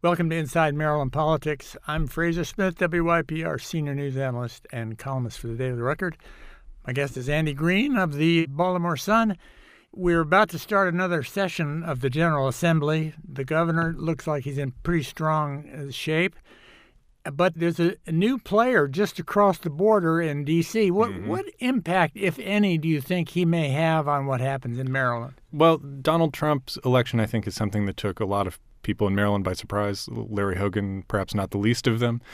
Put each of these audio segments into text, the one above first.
Welcome to Inside Maryland Politics. I'm Fraser Smith, WYPR senior news analyst and columnist for the Daily Record. My guest is Andy Green of the Baltimore Sun. We're about to start another session of the General Assembly. The governor looks like he's in pretty strong shape. But there's a new player just across the border in D.C. What impact, if any, do you think he may have on what happens in Maryland? Well, Donald Trump's election, I think, is something that took a lot of people in Maryland by surprise. Larry Hogan, perhaps not the least of them.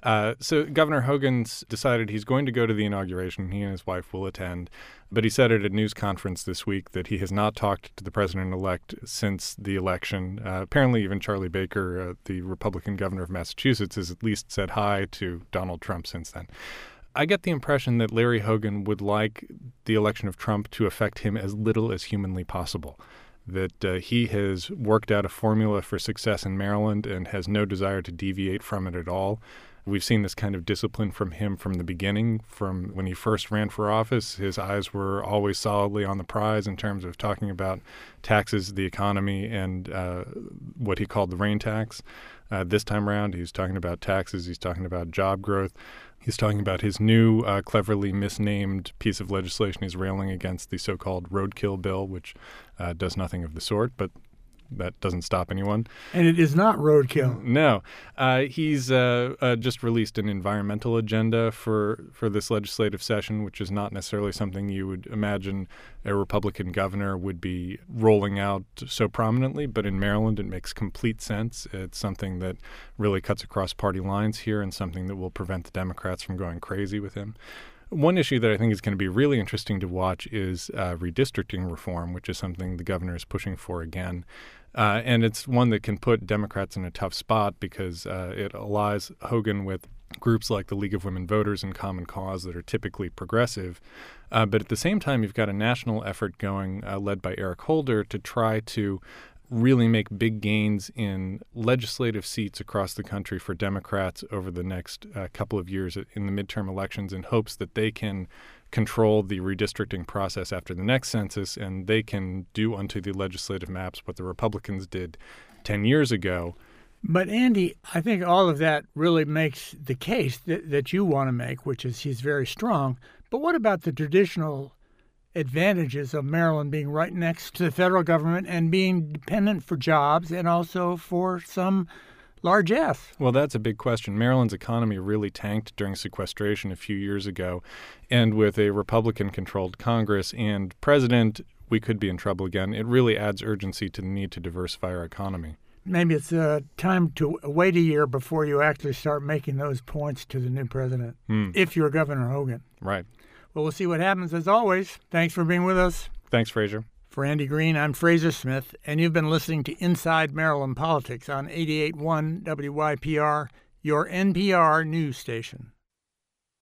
So Governor Hogan's decided he's going to go to the inauguration. He and his wife will attend. But he said at a news conference this week that he has not talked to the president-elect since the election. Apparently, even Charlie Baker, the Republican governor of Massachusetts, has at least said hi to Donald Trump since then. I get the impression that Larry Hogan would like the election of Trump to affect him as little as humanly possible, that he has worked out a formula for success in Maryland and has no desire to deviate from it at all. We've seen this kind of discipline from him from the beginning. From when he first ran for office, his eyes were always solidly on the prize in terms of talking about taxes, the economy, and what he called the rain tax. This time around, he's talking about taxes. He's talking about job growth. He's talking about his new cleverly misnamed piece of legislation. He's railing against the so-called roadkill bill, which does nothing of the sort, but that doesn't stop anyone. And it is not roadkill. No. He's just released an environmental agenda for this legislative session, which is not necessarily something you would imagine a Republican governor would be rolling out so prominently. But in Maryland, it makes complete sense. It's something that really cuts across party lines here and something that will prevent the Democrats from going crazy with him. One issue that I think is going to be really interesting to watch is redistricting reform, which is something the governor is pushing for again. And it's one that can put Democrats in a tough spot because it allies Hogan with groups like the League of Women Voters and Common Cause that are typically progressive. But at the same time, you've got a national effort going led by Eric Holder to try to really make big gains in legislative seats across the country for Democrats over the next couple of years in the midterm elections in hopes that they can control the redistricting process after the next census and they can do unto the legislative maps what the Republicans did 10 years ago. But, Andy, I think all of that really makes the case that you want to make, which is he's very strong. But what about the traditional advantages of Maryland being right next to the federal government and being dependent for jobs and also for some largesse? Well, that's a big question. Maryland's economy really tanked during sequestration a few years ago. And with a Republican-controlled Congress and president, we could be in trouble again. It really adds urgency to the need to diversify our economy. Maybe it's time to wait a year before you actually start making those points to the new president, if you're Governor Hogan. Right. Well, we'll see what happens as always. Thanks for being with us. Thanks, Fraser. For Andy Green, I'm Fraser Smith, and you've been listening to Inside Maryland Politics on 88.1 WYPR, your NPR news station.